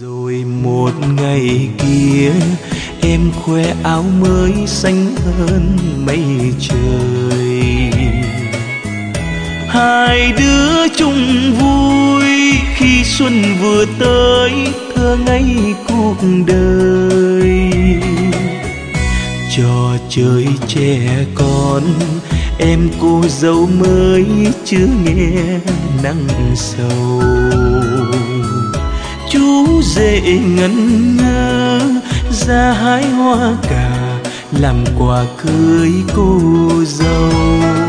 Rồi một ngày kia em khoe áo mới xanh hơn mây trời, hai đứa chung vui khi xuân vừa tới thơ ngây cuộc đời. Trò chơi trẻ con em cô dâu mới chưa nghe nắng sầu, chú rể ngẩn ngơ ra hái hoa cà làm quà cưới cô dâu.